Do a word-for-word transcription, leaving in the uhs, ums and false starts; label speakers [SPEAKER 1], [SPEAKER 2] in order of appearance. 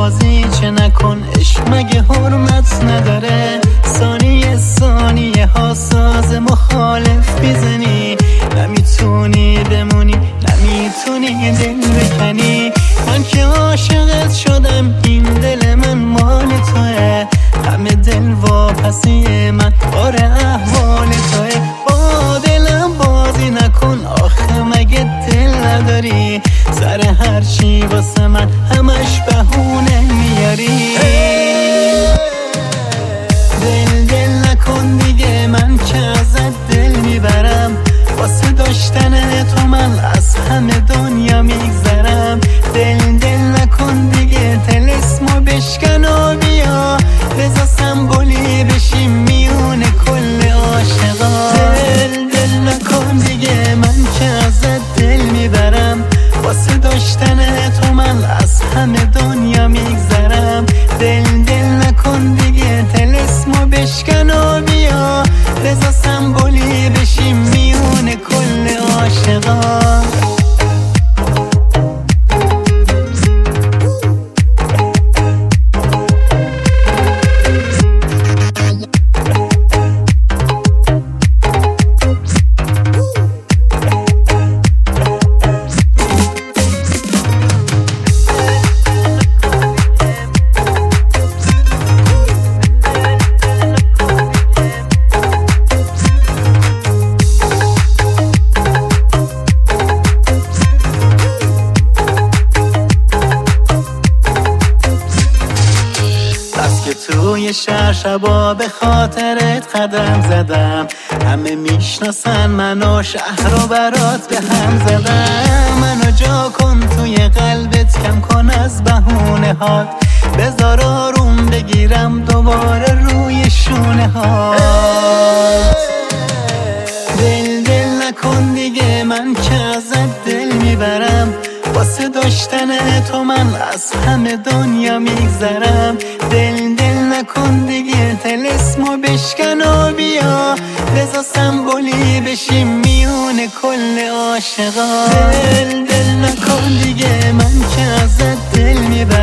[SPEAKER 1] بازی چه نکن، عشق مگه حرمت نداره؟ ثانیه ثانیه ها ساز مخالف میزنی، نمیتونی بمونی نمیتونی دل بکنی. من که عاشقت شدم، این دل من مال توه، همه دل واپسی من آره احوال توه. با دلم بازی نکن، آخه مگه دل نداری؟ سر هر چی واسه من همش بهونه میاری. دل دل نکن دیگه، من که ازت دل میبرم، واسه داشتن تو من از همه دنیا میگذرم. دل دل نکن دیگه، طلسمو بشکن و بیا، بذار سمبولی بشیم میون کل عاشقا. دل دل نکن دیگه، من که ازت دل میبرم، واسه داشتن تو من از همه دنیا میگذرم. دل دل نکن دیگه، طلسمو بشکن و بیا، بذار سمبولی بشیم میون کل عاشقا. توی شهر شبا به خاطرت قدم زدم، همه میشناسن منو، شهر رو برات به هم زدم. منو جا کن توی قلبت، کم کن از بهونه هات، بذار آروم بگیرم دوباره روی شونه هات. دل دل نکن دیگه، من که ازت دل میبرم، واسه داشتن تو من از همه دنیا میگذرم. دل دل نکن دیگه، طلسمو بشکن و بیا، بذار سمبولی بشیم میون کل عاشقا. دل دل نکن دیگه، من که ازت دل میبرم،